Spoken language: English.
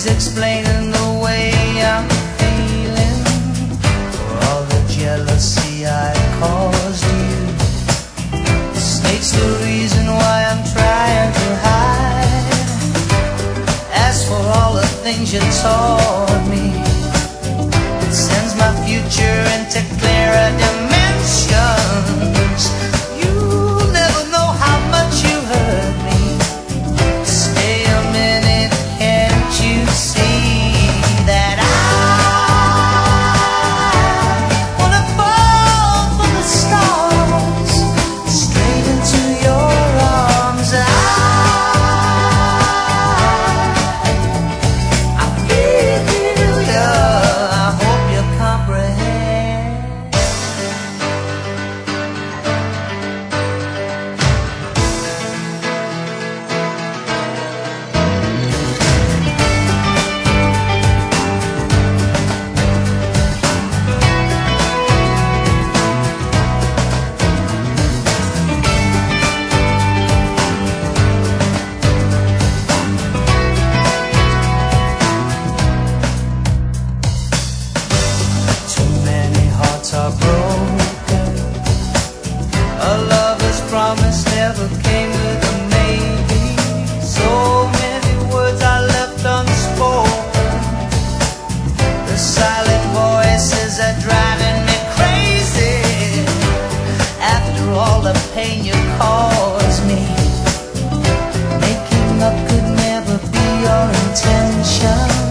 Please explain in the way I'm feeling for all the jealousy I caused you. It states the reason why I'm trying to hide. As for all the things you taught me, it sends my future into clearer dimensions. You'll never know how much you hurt me. Stay a minute, can't you see that I wanna fall from the stars straight into your arms? I feel ya, I hope you comprehend. Too many hearts are broken. A lover's promise never came with a maybe. So many words I left unspoken. The silent voices are driving me crazy. After all the pain you caused me, making up could never be your intention.